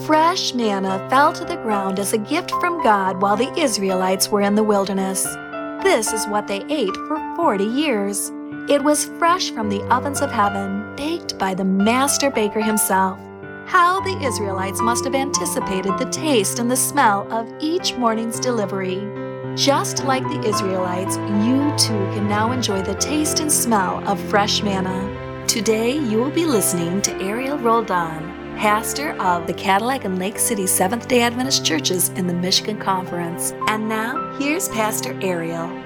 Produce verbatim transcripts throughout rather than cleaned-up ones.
Fresh manna fell to the ground as a gift from God while the Israelites were in the wilderness. This is what they ate for forty years. It was fresh from the ovens of heaven, baked by the master baker himself. How the Israelites must have anticipated the taste and the smell of each morning's delivery. Just like the Israelites, you too can now enjoy the taste and smell of fresh manna. Today, you will be listening to Ariel Roldan, pastor of the Cadillac and Lake City Seventh-day Adventist Churches in the Michigan Conference. And now, here's Pastor Ariel.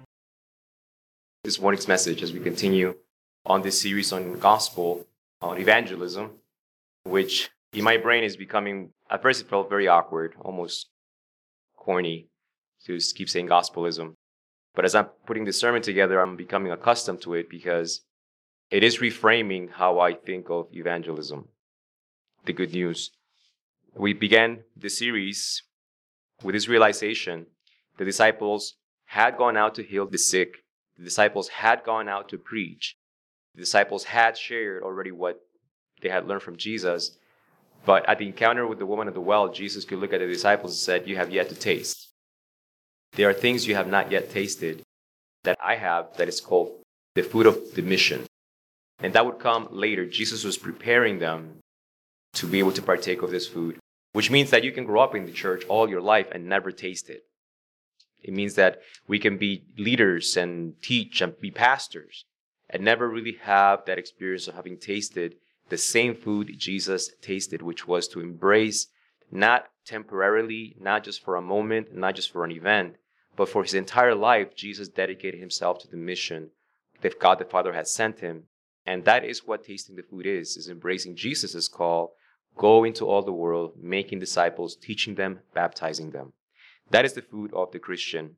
This morning's message as we continue on this series on gospel, on evangelism, which in my brain is becoming, at first it felt very awkward, almost corny to keep saying gospelism. But as I'm putting this sermon together, I'm becoming accustomed to it because it is reframing how I think of evangelism. The good news. We began the series with this realization. The disciples had gone out to heal the sick. The disciples had gone out to preach. The disciples had shared already what they had learned from Jesus. But at the encounter with the woman at the well, Jesus could look at the disciples and said, "You have yet to taste. There are things you have not yet tasted that I have that is called the food of the mission." And that would come later. Jesus was preparing them to be able to partake of this food, which means that you can grow up in the church all your life and never taste it. It means that we can be leaders and teach and be pastors and never really have that experience of having tasted the same food Jesus tasted, which was to embrace not temporarily, not just for a moment, not just for an event, but for his entire life. Jesus dedicated himself to the mission that God the Father had sent him. And that is what tasting the food is, is embracing Jesus' call, go into all the world, making disciples, teaching them, baptizing them. That is the food of the Christian.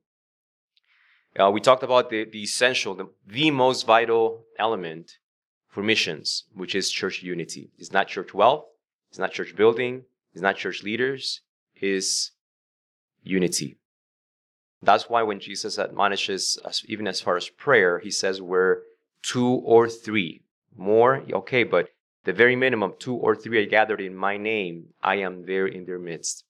Uh, we talked about the, the essential, the, the most vital element for missions, which is church unity. It's not church wealth, it's not church building, it's not church leaders, it's unity. That's why when Jesus admonishes us, even as far as prayer, he says we're two or three. More, okay, but the very minimum, two or three are gathered in my name, I am there in their midst.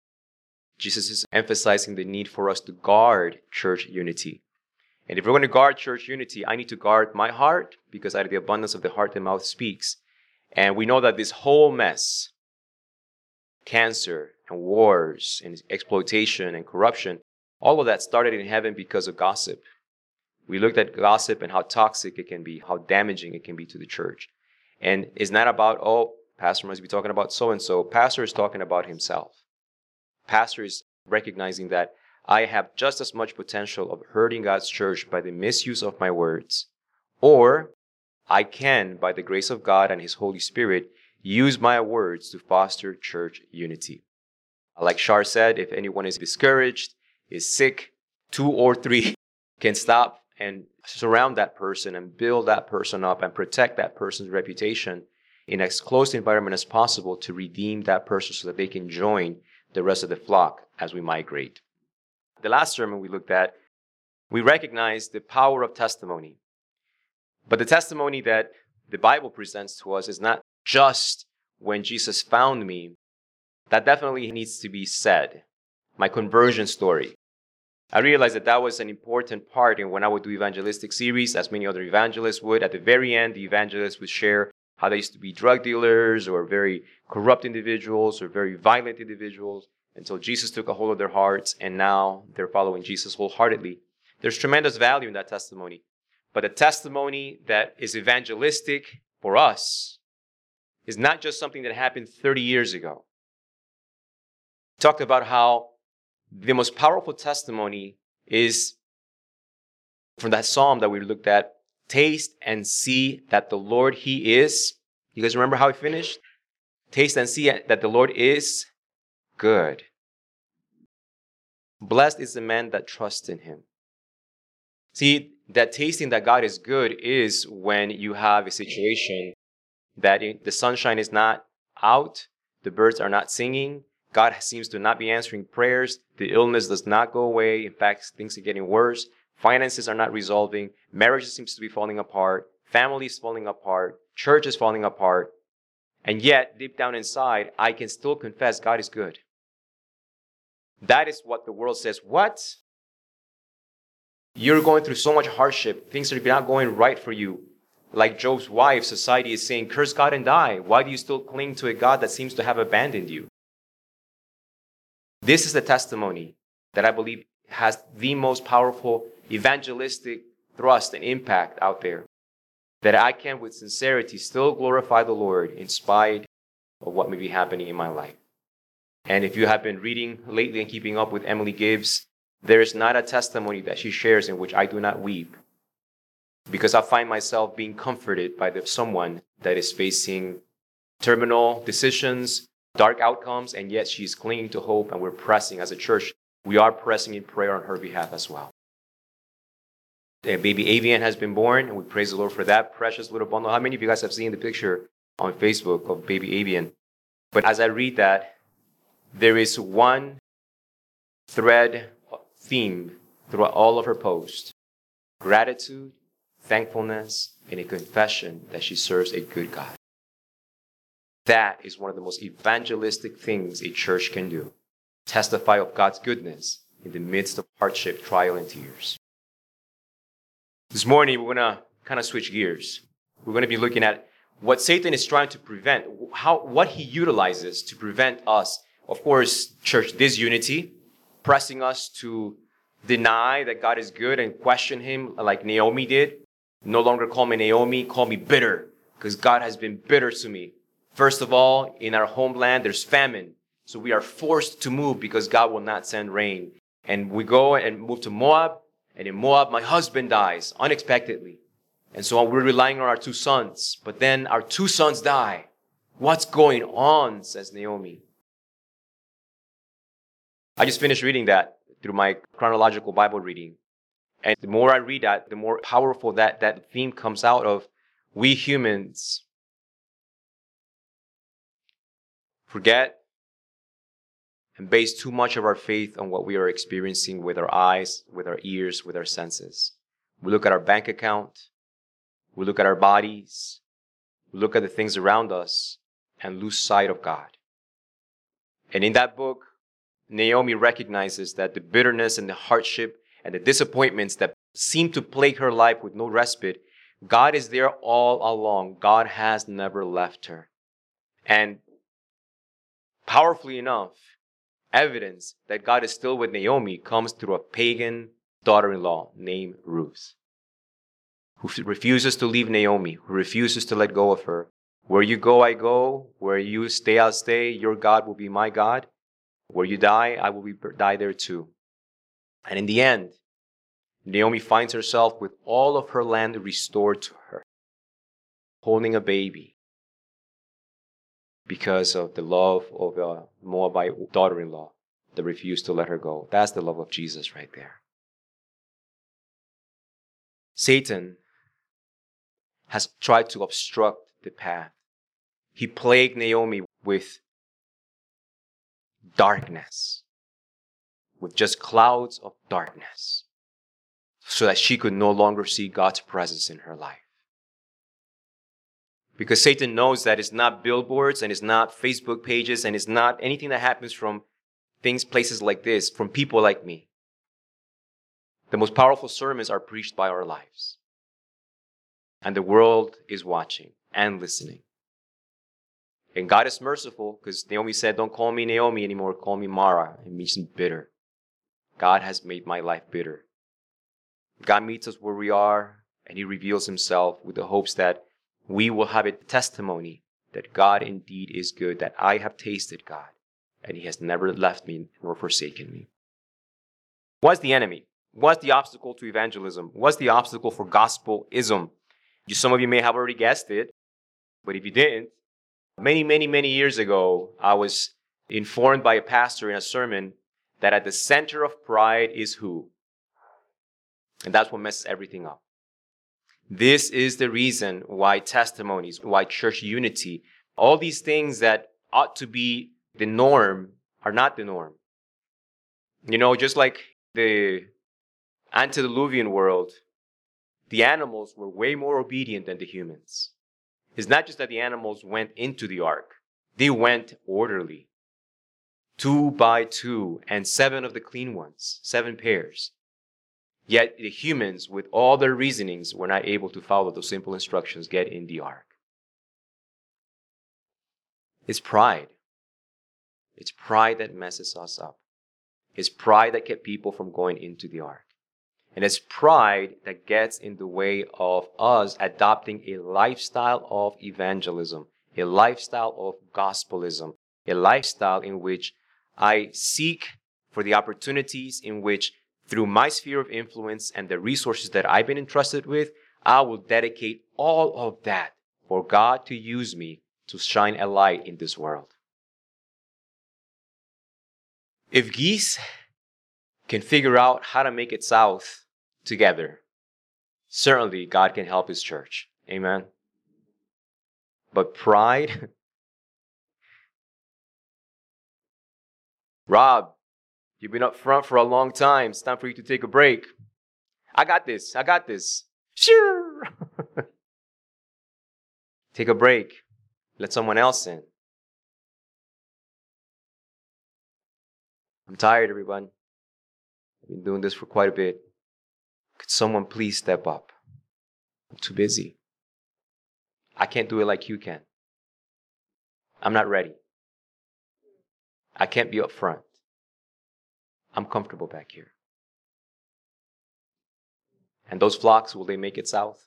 Jesus is emphasizing the need for us to guard church unity. And if we're going to guard church unity, I need to guard my heart, because out of the abundance of the heart, the mouth speaks. And we know that this whole mess, cancer and wars and exploitation and corruption, all of that started in heaven because of gossip. We looked at gossip and how toxic it can be, how damaging it can be to the church. And it's not about, oh, pastor must be talking about so-and-so. Pastor is talking about himself. Pastor is recognizing that I have just as much potential of hurting God's church by the misuse of my words, or I can, by the grace of God and his Holy Spirit, use my words to foster church unity. Like Shar said, if anyone is discouraged, is sick, two or three can stop and surround that person and build that person up and protect that person's reputation in as close environment as possible to redeem that person so that they can join the rest of the flock as we migrate. The last sermon we looked at, we recognized the power of testimony. But the testimony that the Bible presents to us is not just when Jesus found me. That definitely needs to be said. My conversion story. I realized that that was an important part in when I would do evangelistic series, as many other evangelists would. At the very end, the evangelists would share how they used to be drug dealers or very corrupt individuals or very violent individuals until Jesus took a hold of their hearts and now they're following Jesus wholeheartedly. There's tremendous value in that testimony. But the testimony that is evangelistic for us is not just something that happened thirty years ago. We talked about how the most powerful testimony is from that psalm that we looked at. Taste and see that the Lord, he is. You guys remember how he finished? Taste and see that the Lord is good. Blessed is the man that trusts in him. See, that tasting that God is good is when you have a situation that the sunshine is not out, the birds are not singing, God seems to not be answering prayers. The illness does not go away. In fact, things are getting worse. Finances are not resolving. Marriage seems to be falling apart. Family is falling apart. Church is falling apart. And yet, deep down inside, I can still confess God is good. That is what the world says. What? You're going through so much hardship. Things are not going right for you. Like Job's wife, society is saying, curse God and die. Why do you still cling to a God that seems to have abandoned you? This is the testimony that I believe has the most powerful evangelistic thrust and impact out there. That I can, with sincerity, still glorify the Lord in spite of what may be happening in my life. And if you have been reading lately and keeping up with Emily Gibbs, there is not a testimony that she shares in which I do not weep. Because I find myself being comforted by the, someone that is facing terminal decisions, dark outcomes, and yet she's clinging to hope, and we're pressing as a church. We are pressing in prayer on her behalf as well. A baby Avian has been born, and we praise the Lord for that precious little bundle. How many of you guys have seen the picture on Facebook of baby Avian? But as I read that, there is one thread theme throughout all of her posts: gratitude, thankfulness, and a confession that she serves a good God. That is one of the most evangelistic things a church can do. Testify of God's goodness in the midst of hardship, trial, and tears. This morning, we're going to kind of switch gears. We're going to be looking at what Satan is trying to prevent, how, what he utilizes to prevent us, of course, church disunity, pressing us to deny that God is good and question him like Naomi did. No longer call me Naomi, call me bitter, because God has been bitter to me. First of all, in our homeland, there's famine. So we are forced to move because God will not send rain. And we go and move to Moab. And in Moab, my husband dies unexpectedly. And so we're relying on our two sons. But then our two sons die. What's going on, says Naomi. I just finished reading that through my chronological Bible reading. And the more I read that, the more powerful that, that theme comes out of. We humans forget and base too much of our faith on what we are experiencing with our eyes, with our ears, with our senses. We look at our bank account. We look at our bodies. We look at the things around us and lose sight of God. And in that book, Naomi recognizes that the bitterness and the hardship and the disappointments that seem to plague her life with no respite, God is there all along. God has never left her. And powerfully enough, evidence that God is still with Naomi comes through a pagan daughter-in-law named Ruth, who refuses to leave Naomi, who refuses to let go of her. Where you go, I go. Where you stay, I'll stay. Your God will be my God. Where you die, I will be, die there too. And in the end, Naomi finds herself with all of her land restored to her, holding a baby because of the love of a Moabite daughter-in-law that refused to let her go. That's the love of Jesus right there. Satan has tried to obstruct the path. He plagued Naomi with darkness, with just clouds of darkness, so that she could no longer see God's presence in her life. Because Satan knows that it's not billboards and it's not Facebook pages and it's not anything that happens from things, places like this, from people like me. The most powerful sermons are preached by our lives. And the world is watching and listening. And God is merciful, because Naomi said, don't call me Naomi anymore, call me Mara. It means bitter. God has made my life bitter. God meets us where we are, and he reveals himself with the hopes that we will have a testimony that God indeed is good, that I have tasted God, and he has never left me nor forsaken me. What's the enemy? What's the obstacle to evangelism? What's the obstacle for gospelism? Some of you may have already guessed it, but if you didn't, many, many, many years ago, I was informed by a pastor in a sermon that at the center of pride is who? And that's what messes everything up. This is the reason why testimonies, why church unity, all these things that ought to be the norm are not the norm. You know, just like the antediluvian world, the animals were way more obedient than the humans. It's not just that the animals went into the ark. They went orderly. Two by two, and seven of the clean ones, seven pairs. Yet the humans, with all their reasonings, were not able to follow those simple instructions, get in the ark. It's pride. It's pride that messes us up. It's pride that kept people from going into the ark. And it's pride that gets in the way of us adopting a lifestyle of evangelism, a lifestyle of gospelism, a lifestyle in which I seek for the opportunities in which, through my sphere of influence and the resources that I've been entrusted with, I will dedicate all of that for God to use me to shine a light in this world. If geese can figure out how to make it south together, certainly God can help His church. Amen. But pride, Rob, you've been up front for a long time. It's time for you to take a break. I got this. I got this. Sure. Take a break. Let someone else in. I'm tired, everyone. I've been doing this for quite a bit. Could someone please step up? I'm too busy. I can't do it like you can. I'm not ready. I can't be up front. I'm comfortable back here. And those flocks, will they make it south?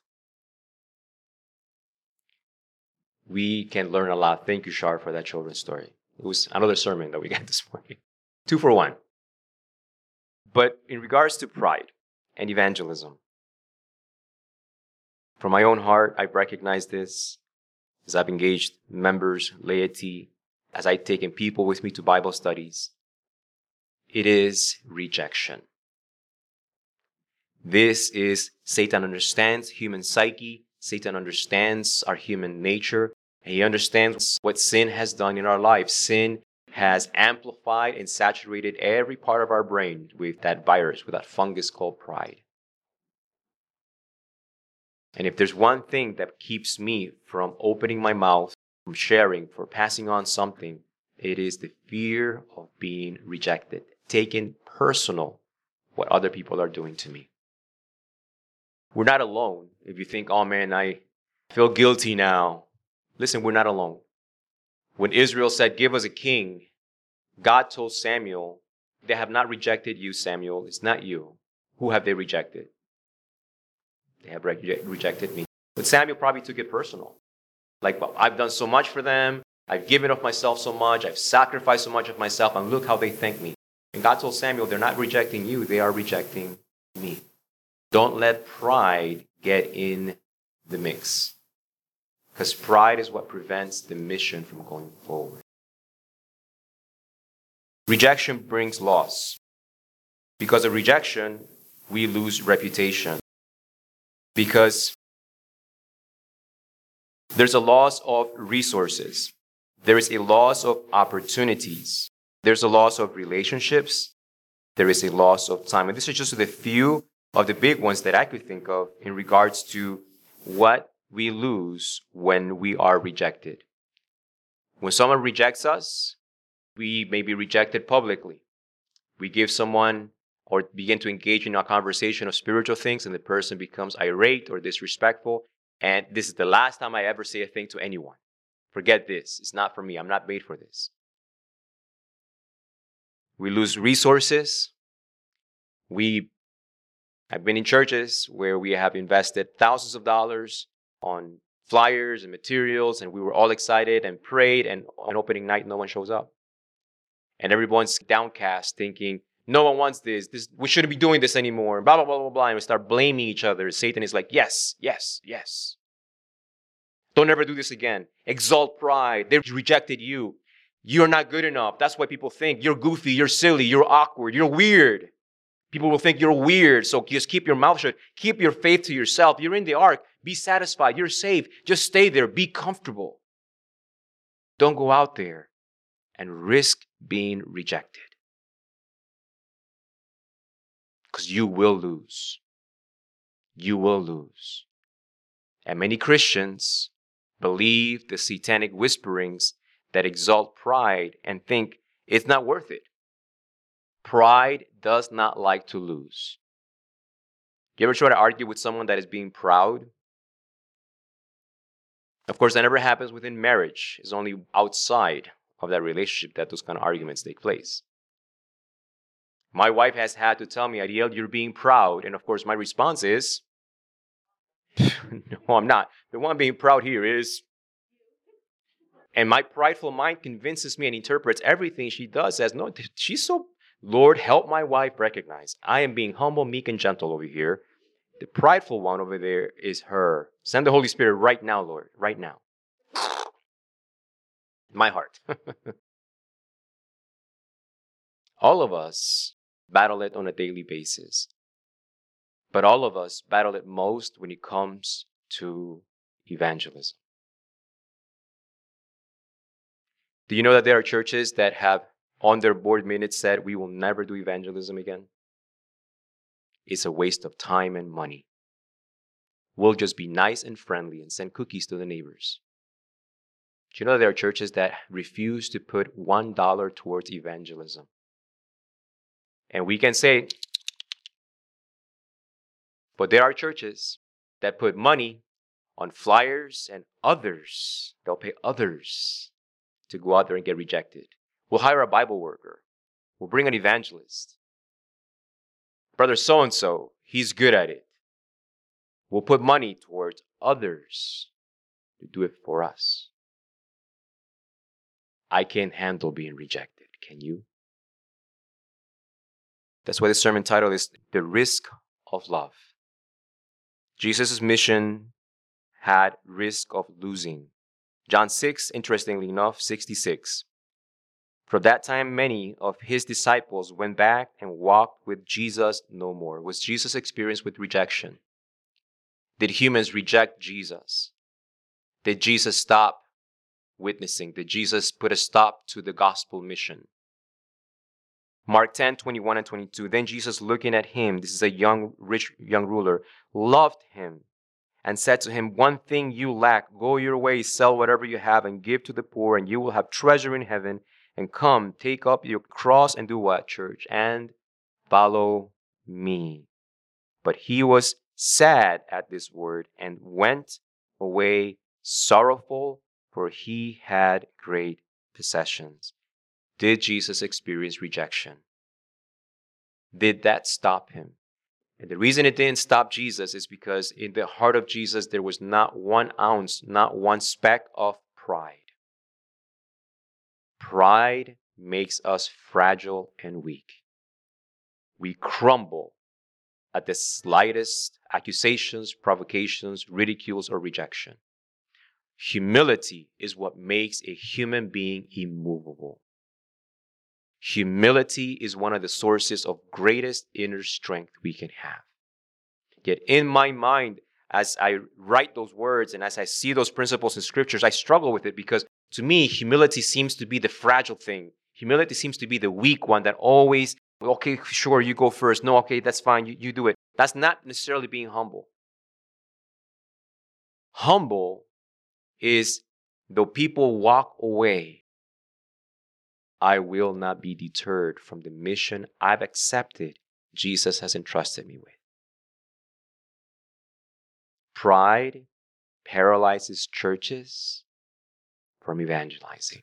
We can learn a lot. Thank you, Shar, for that children's story. It was another sermon that we got this morning. Two for one. But in regards to pride and evangelism, from my own heart, I've recognized this as I've engaged members, laity, as I've taken people with me to Bible studies. It is rejection. This is, Satan understands human psyche. Satan understands our human nature. And he understands what sin has done in our lives. Sin has amplified and saturated every part of our brain with that virus, with that fungus called pride. And if there's one thing that keeps me from opening my mouth, from sharing, for passing on something, it is the fear of being rejected, taken personal what other people are doing to me. We're not alone. If you think, oh man, I feel guilty now. Listen, we're not alone. When Israel said, give us a king, God told Samuel, they have not rejected you, Samuel. It's not you. Who have they rejected? They have re- rejected me. But Samuel probably took it personal. Like, well, I've done so much for them. I've given of myself so much. I've sacrificed so much of myself. And look how they thank me. And God told Samuel, they're not rejecting you. They are rejecting me. Don't let pride get in the mix. Because pride is what prevents the mission from going forward. Rejection brings loss. Because of rejection, we lose reputation. Because there's a loss of resources. There is a loss of opportunities. There's a loss of relationships. There is a loss of time. And this is just the few of the big ones that I could think of in regards to what we lose when we are rejected. When someone rejects us, we may be rejected publicly. We give someone or begin to engage in a conversation of spiritual things, and the person becomes irate or disrespectful. And this is the last time I ever say a thing to anyone. Forget this. It's not for me. I'm not made for this. We lose resources. We have been in churches where we have invested thousands of dollars on flyers and materials, and we were all excited and prayed, and on opening night, no one shows up. And everyone's downcast, thinking, no one wants this. This we shouldn't be doing this anymore. Blah, blah, blah, blah, blah. And we start blaming each other. Satan is like, yes, yes, yes. Don't ever do this again. Exalt pride. They rejected you. You're not good enough. That's why people think you're goofy, you're silly, you're awkward, you're weird. People will think you're weird. So just keep your mouth shut. Keep your faith to yourself. You're in the ark. Be satisfied. You're safe. Just stay there. Be comfortable. Don't go out there and risk being rejected. Because you will lose. You will lose. And many Christians believe the satanic whisperings that exalt pride and think it's not worth it. Pride does not like to lose. You ever try to argue with someone that is being proud? Of course, that never happens within marriage. It's only outside of that relationship that those kind of arguments take place. My wife has had to tell me, Ariel, you're being proud. And of course, my response is, no, I'm not. The one being proud here is... And my prideful mind convinces me and interprets everything she does as, no, she's so... Lord, help my wife recognize I am being humble, meek, and gentle over here. The prideful one over there is her. Send the Holy Spirit right now, Lord, right now. My heart. All of us battle it on a daily basis. But all of us battle it most when it comes to evangelism. Do you know that there are churches that have on their board minutes said, we will never do evangelism again? It's a waste of time and money. We'll just be nice and friendly and send cookies to the neighbors. Do you know that there are churches that refuse to put one dollar towards evangelism? And we can say, but there are churches that put money on flyers and others. They'll pay others to go out there and get rejected. We'll hire a Bible worker. We'll bring an evangelist. Brother so-and-so, he's good at it. We'll put money towards others to do it for us. I can't handle being rejected. Can you? That's why the sermon title is The Risk of Love. Jesus' mission had risk of losing. John six, interestingly enough, sixty-six. From that time, many of his disciples went back and walked with Jesus no more. Was Jesus experienced with rejection? Did humans reject Jesus? Did Jesus stop witnessing? Did Jesus put a stop to the gospel mission? Mark ten, twenty-one and twenty-two. Then Jesus, looking at him, this is a young, rich young ruler, loved him and said to him, one thing you lack, go your way, sell whatever you have and give to the poor, and you will have treasure in heaven. And come, take up your cross and do what, church? And follow me. But he was sad at this word and went away sorrowful, for he had great possessions. Did Jesus experience rejection? Did that stop him? And the reason it didn't stop Jesus is because in the heart of Jesus, there was not one ounce, not one speck of pride. Pride makes us fragile and weak. We crumble at the slightest accusations, provocations, ridicules, or rejection. Humility is what makes a human being immovable. Humility is one of the sources of greatest inner strength we can have. Yet in my mind, as I write those words and as I see those principles in scriptures, I struggle with it because to me, humility seems to be the fragile thing. Humility seems to be the weak one that always, okay, sure, you go first. No, okay, that's fine, you, you do it. That's not necessarily being humble. Humble is, though people walk away, I will not be deterred from the mission I've accepted Jesus has entrusted me with. Pride paralyzes churches from evangelizing.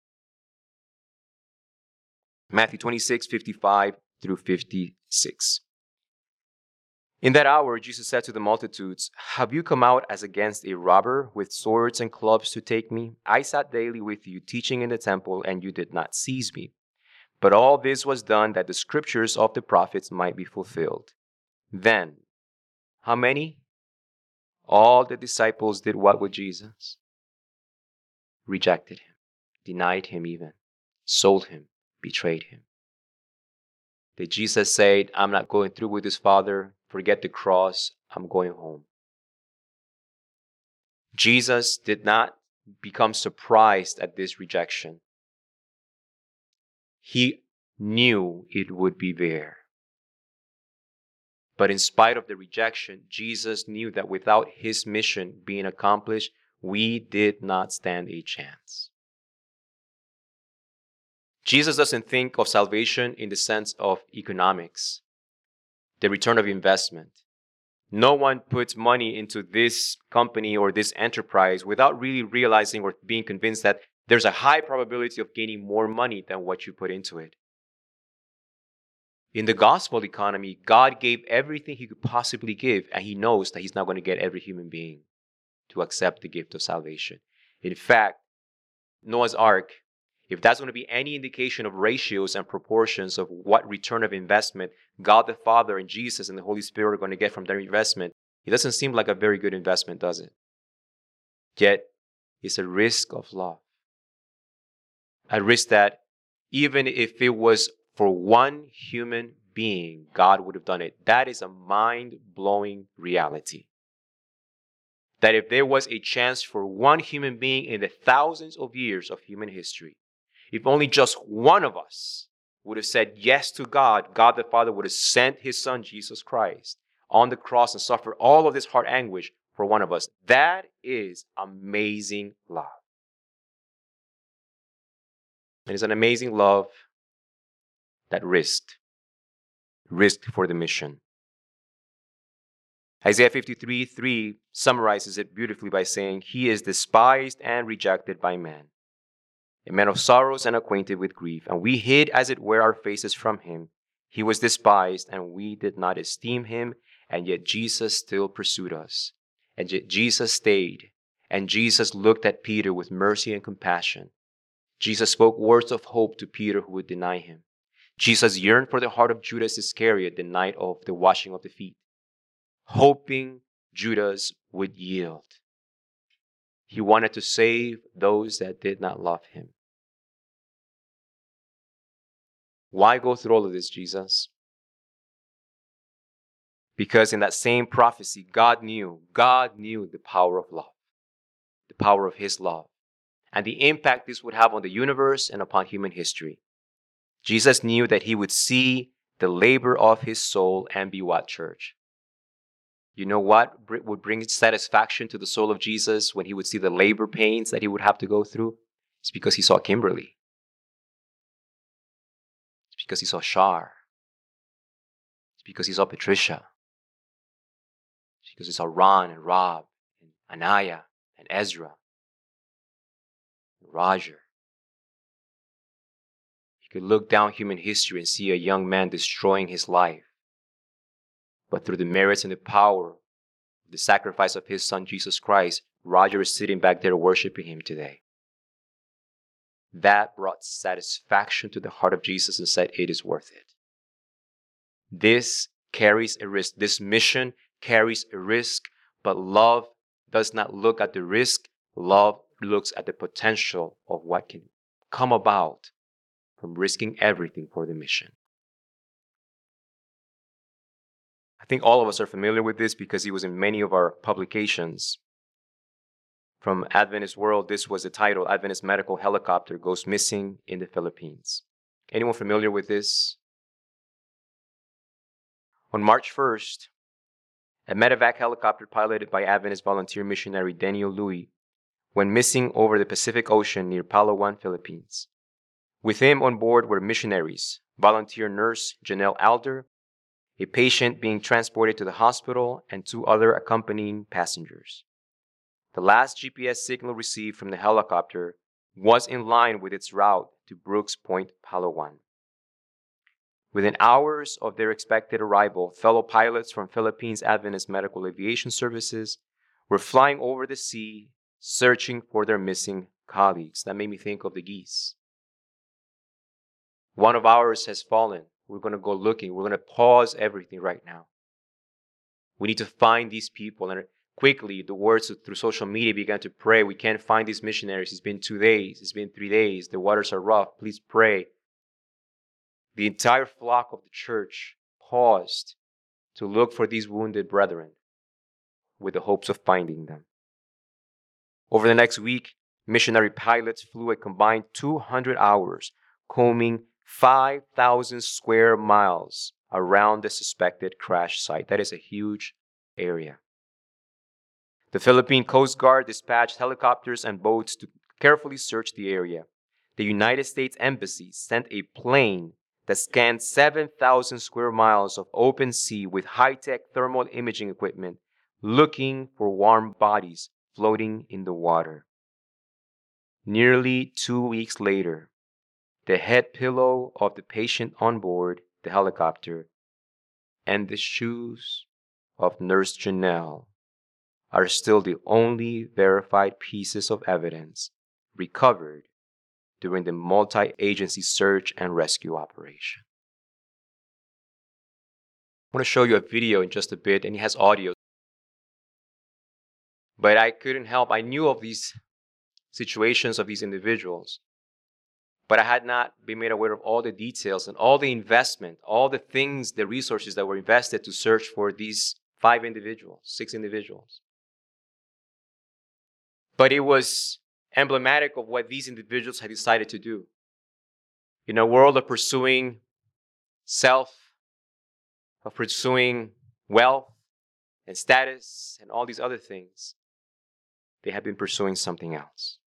Matthew twenty-six, fifty-five through fifty-six. In that hour, Jesus said to the multitudes, have you come out as against a robber with swords and clubs to take me? I sat daily with you teaching in the temple, and you did not seize me. But all this was done that the scriptures of the prophets might be fulfilled. Then, how many? All the disciples did what with Jesus? Rejected him, denied him even, sold him, betrayed him. Did Jesus say, I'm not going through with this, Father, forget the cross, I'm going home? Jesus did not become surprised at this rejection. He knew it would be there. But in spite of the rejection, Jesus knew that without his mission being accomplished, we did not stand a chance. Jesus doesn't think of salvation in the sense of economics, the return of investment. No one puts money into this company or this enterprise without really realizing or being convinced that there's a high probability of gaining more money than what you put into it. In the gospel economy, God gave everything he could possibly give, and he knows that he's not going to get every human being to accept the gift of salvation. In fact, Noah's Ark, if that's going to be any indication of ratios and proportions of what return of investment God the Father and Jesus and the Holy Spirit are going to get from their investment, it doesn't seem like a very good investment, does it? Yet, it's a risk of love. A risk that even if it was for one human being, God would have done it. That is a mind-blowing reality. That if there was a chance for one human being in the thousands of years of human history, if only just one of us would have said yes to God, God the Father would have sent his Son, Jesus Christ, on the cross and suffered all of this heart anguish for one of us. That is amazing love. It is an amazing love that risked, risked for the mission. Isaiah fifty-three three summarizes it beautifully by saying, "He is despised and rejected by men, a man of sorrows and acquainted with grief, and we hid as it were our faces from him. He was despised, and we did not esteem him, and yet Jesus still pursued us. And yet Jesus stayed, and Jesus looked at Peter with mercy and compassion. Jesus spoke words of hope to Peter who would deny him. Jesus yearned for the heart of Judas Iscariot the night of the washing of the feet, hoping Judas would yield. He wanted to save those that did not love him." Why go through all of this, Jesus? Because in that same prophecy, God knew, God knew the power of love, the power of his love, and the impact this would have on the universe and upon human history. Jesus knew that he would see the labor of his soul and be what, church? You know what would bring satisfaction to the soul of Jesus when he would see the labor pains that he would have to go through? It's because he saw Kimberly. It's because he saw Shar. It's because he saw Patricia. It's because he saw Ron and Rob and Anaya and Ezra and Roger. He could look down human history and see a young man destroying his life. But through the merits and the power of the sacrifice of his Son, Jesus Christ, Roger is sitting back there worshiping him today. That brought satisfaction to the heart of Jesus and said, it is worth it. This carries a risk. This mission carries a risk, but love does not look at the risk. Love looks at the potential of what can come about from risking everything for the mission. I think all of us are familiar with this because it was in many of our publications. From Adventist World, this was the title, Adventist Medical Helicopter Goes Missing in the Philippines. Anyone familiar with this? On March first, a medevac helicopter piloted by Adventist volunteer missionary Daniel Louis went missing over the Pacific Ocean near Palawan, Philippines. With him on board were missionaries, volunteer nurse Janelle Alder, a patient being transported to the hospital, and two other accompanying passengers. The last G P S signal received from the helicopter was in line with its route to Brooks Point, Palawan. Within hours of their expected arrival, fellow pilots from Philippines Adventist Medical Aviation Services were flying over the sea, searching for their missing colleagues. That made me think of the geese. One of ours has fallen. We're going to go looking. We're going to pause everything right now. We need to find these people. And quickly, the words through social media began to pray. We can't find these missionaries. It's been two days. It's been three days. The waters are rough. Please pray. The entire flock of the church paused to look for these wounded brethren with the hopes of finding them. Over the next week, missionary pilots flew a combined two hundred hours, combing five thousand square miles around the suspected crash site. That is a huge area. The Philippine Coast Guard dispatched helicopters and boats to carefully search the area. The United States Embassy sent a plane that scanned seven thousand square miles of open sea with high-tech thermal imaging equipment, looking for warm bodies floating in the water. Nearly two weeks later, the head pillow of the patient on board the helicopter and the shoes of Nurse Janelle are still the only verified pieces of evidence recovered during the multi-agency search and rescue operation. I want to show you a video in just a bit, and it has audio. But I couldn't help, I knew of these situations of these individuals, but I had not been made aware of all the details and all the investment, all the things, the resources that were invested to search for these five individuals, six individuals. But it was emblematic of what these individuals had decided to do. In a world of pursuing self, of pursuing wealth and status and all these other things, they had been pursuing something else.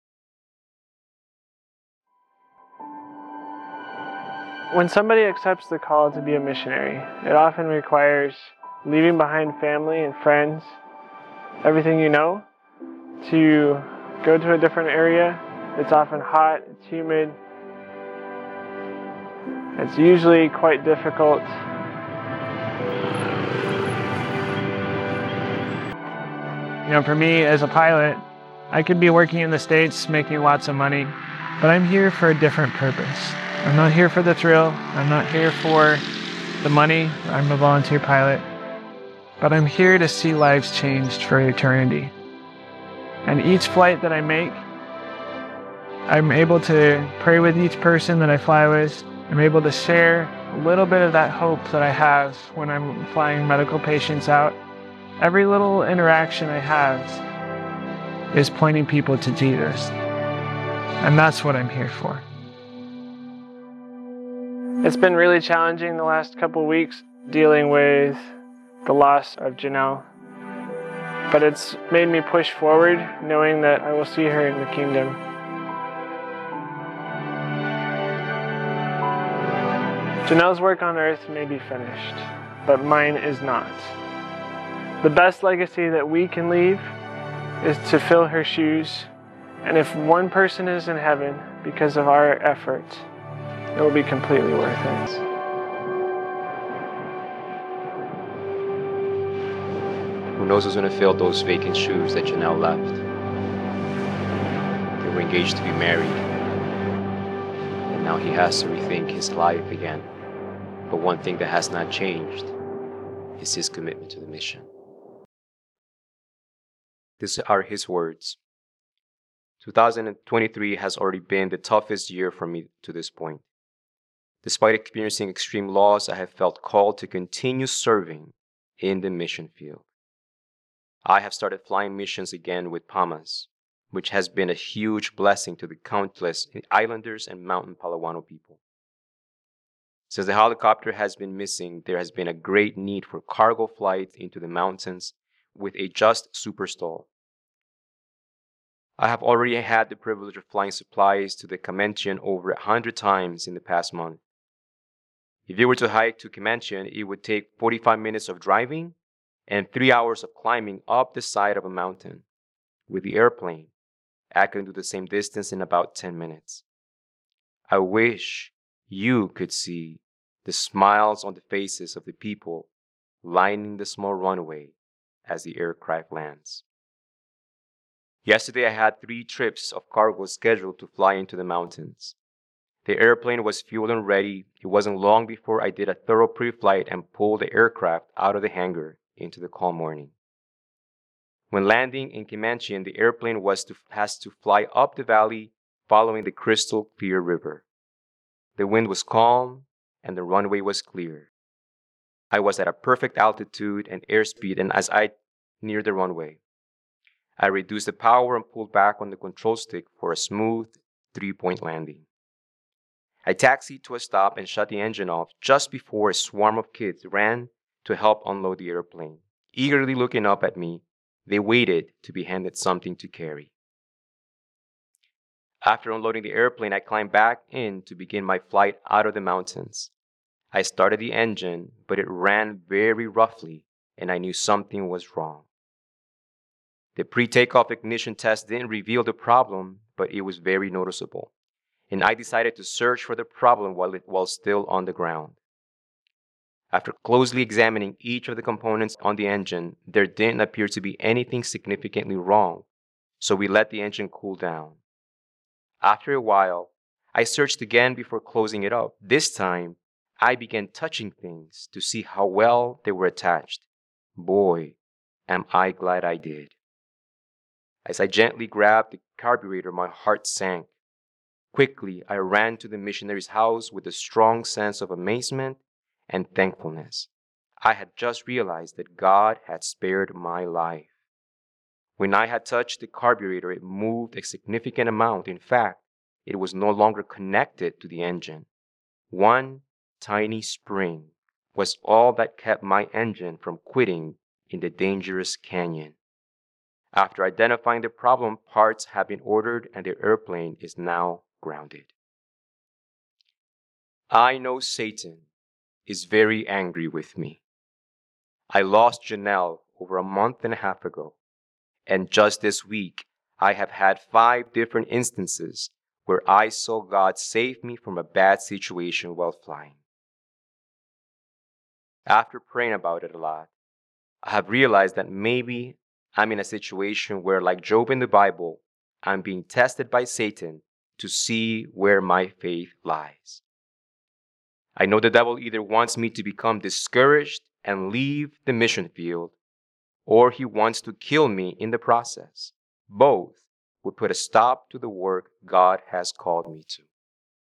When somebody accepts the call to be a missionary, it often requires leaving behind family and friends, everything you know, to go to a different area. It's often hot, it's humid, it's usually quite difficult. You know, for me as a pilot, I could be working in the States making lots of money, but I'm here for a different purpose. I'm not here for the thrill, I'm not here for the money, I'm a volunteer pilot, but I'm here to see lives changed for eternity. And each flight that I make, I'm able to pray with each person that I fly with. I'm able to share a little bit of that hope that I have when I'm flying medical patients out. Every little interaction I have is pointing people to Jesus. And that's what I'm here for. It's been really challenging the last couple weeks dealing with the loss of Janelle. But it's made me push forward, knowing that I will see her in the kingdom. Janelle's work on earth may be finished, but mine is not. The best legacy that we can leave is to fill her shoes, and if one person is in heaven because of our effort, it will be completely worth it. Who knows who's going to fill those vacant shoes that Janelle left? They were engaged to be married, and now he has to rethink his life again. But one thing that has not changed is his commitment to the mission. These are his words. two thousand twenty-three has already been the toughest year for me to this point. Despite experiencing extreme loss, I have felt called to continue serving in the mission field. I have started flying missions again with Pamas, which has been a huge blessing to the countless islanders and mountain Palawano people. Since the helicopter has been missing, there has been a great need for cargo flights into the mountains with a just super stall. I have already had the privilege of flying supplies to the Camanchean over a hundred times in the past month. If you were to hike to Camanchean, it would take forty-five minutes of driving and three hours of climbing up the side of a mountain. With the airplane, I can do the same distance in about ten minutes. I wish you could see the smiles on the faces of the people lining the small runway as the aircraft lands. Yesterday, I had three trips of cargo scheduled to fly into the mountains. The airplane was fueled and ready. It wasn't long before I did a thorough pre-flight and pulled the aircraft out of the hangar into the calm morning. When landing in Camanchean, the airplane was to, has to fly up the valley following the crystal clear river. The wind was calm and the runway was clear. I was at a perfect altitude and airspeed, and as I neared the runway, I reduced the power and pulled back on the control stick for a smooth three-point landing. I taxied to a stop and shut the engine off just before a swarm of kids ran to help unload the airplane. Eagerly looking up at me, They waited to be handed something to carry. After unloading the airplane, I climbed back in to begin my flight out of the mountains. I started the engine, but it ran very roughly, and I knew something was wrong. The pre-takeoff ignition test didn't reveal the problem, but it was very noticeable, and I decided to search for the problem while it was still on the ground. After closely examining each of the components on the engine, there didn't appear to be anything significantly wrong, so we let the engine cool down. After a while, I searched again before closing it up. This time, I began touching things to see how well they were attached. Boy, am I glad I did. As I gently grabbed the carburetor, my heart sank. Quickly, I ran to the missionary's house with a strong sense of amazement and thankfulness. I had just realized that God had spared my life. When I had touched the carburetor, it moved a significant amount. In fact, it was no longer connected to the engine. One tiny spring was all that kept my engine from quitting in the dangerous canyon. After identifying the problem, parts have been ordered and the airplane is now grounded. I know Satan is very angry with me. I lost Janelle over a month and a half ago, and just this week, I have had five different instances where I saw God save me from a bad situation while flying. After praying about it a lot, I have realized that maybe I'm in a situation where, like Job in the Bible, I'm being tested by Satan to see where my faith lies. I know the devil either wants me to become discouraged and leave the mission field, or he wants to kill me in the process. Both would put a stop to the work God has called me to.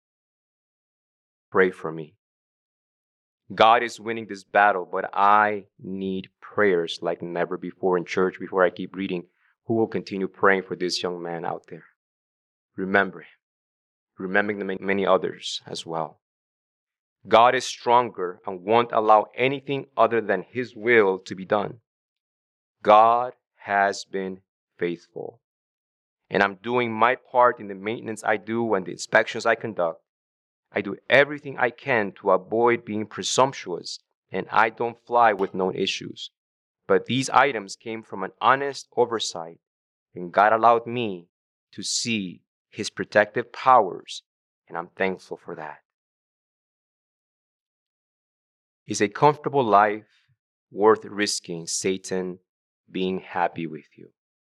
Pray for me. God is winning this battle, but I need prayers like never before in church. Before I keep reading, who will continue praying for this young man out there? Remember him. Remembering the many others as well. God is stronger and won't allow anything other than His will to be done. God has been faithful. And I'm doing my part in the maintenance I do and the inspections I conduct. I do everything I can to avoid being presumptuous, and I don't fly with known issues. But these items came from an honest oversight, and God allowed me to see His protective powers, and I'm thankful for that. Is a comfortable life worth risking Satan being happy with you?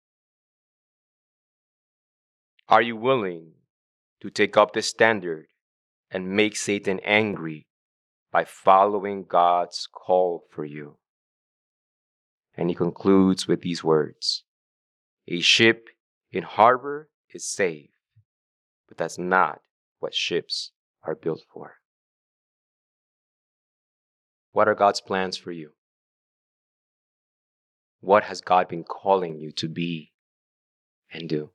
Are you willing to take up the standard and make Satan angry by following God's call for you? And he concludes with these words: a ship in harbor is safe, but that's not what ships are built for. What are God's plans for you? What has God been calling you to be and do?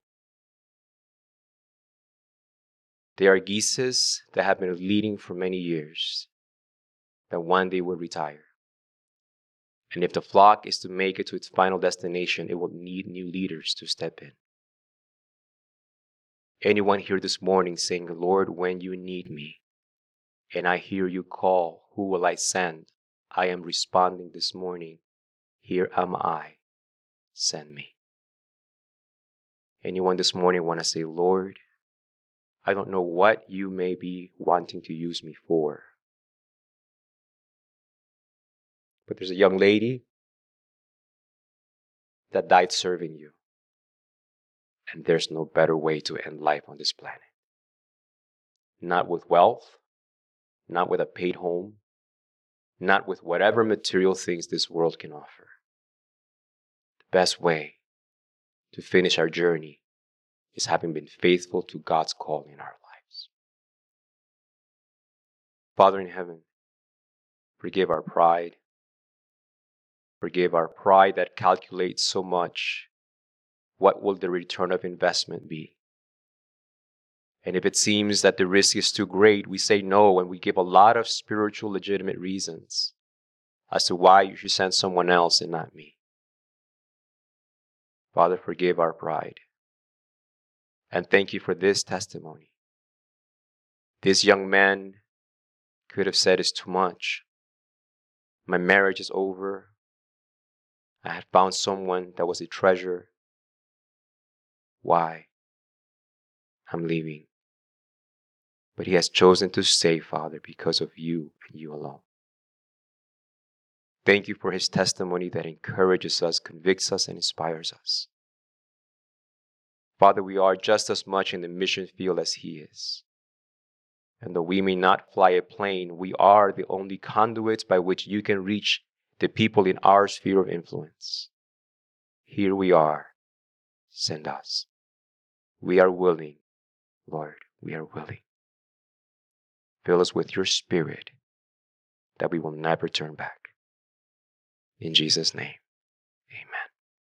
There are geeses that have been leading for many years that one day will retire. And if the flock is to make it to its final destination, it will need new leaders to step in. Anyone here this morning saying, Lord, when you need me, and I hear you call, who will I send? I am responding this morning, here am I, send me. Anyone this morning want to say, Lord, I don't know what you may be wanting to use me for, but there's a young lady that died serving you, and there's no better way to end life on this planet. Not with wealth, not with a paid home, not with whatever material things this world can offer. The best way to finish our journey is having been faithful to God's call in our lives. Father in heaven, forgive our pride. Forgive our pride that calculates so much. What will the return of investment be? And if it seems that the risk is too great, we say no, and we give a lot of spiritual legitimate reasons as to why you should send someone else and not me. Father, forgive our pride. And thank you for this testimony. This young man could have said it's too much. My marriage is over. I had found someone that was a treasure. Why? I'm leaving. But he has chosen to stay, Father, because of you and you alone. Thank you for his testimony that encourages us, convicts us, and inspires us. Father, we are just as much in the mission field as he is. And though we may not fly a plane, we are the only conduits by which you can reach the people in our sphere of influence. Here we are. Send us. We are willing, Lord, we are willing. Fill us with your Spirit that we will never turn back. In Jesus' name, amen.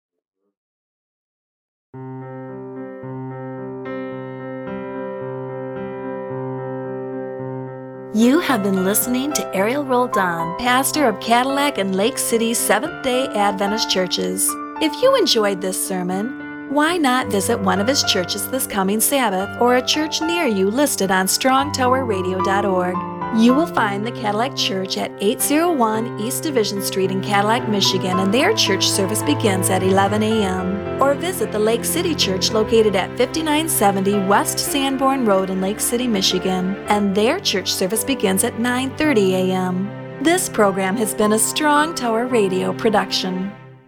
You have been listening to Ariel Roldan, pastor of Cadillac and Lake City Seventh-day Adventist Churches. If you enjoyed this sermon, why not visit one of his churches this coming Sabbath or a church near you listed on strong tower radio dot org? You will find the Cadillac Church at eight oh one East Division Street in Cadillac, Michigan, and their church service begins at eleven a.m. Or visit the Lake City Church located at fifty-nine seventy West Sanborn Road in Lake City, Michigan, and their church service begins at nine thirty a.m. This program has been a Strong Tower Radio production.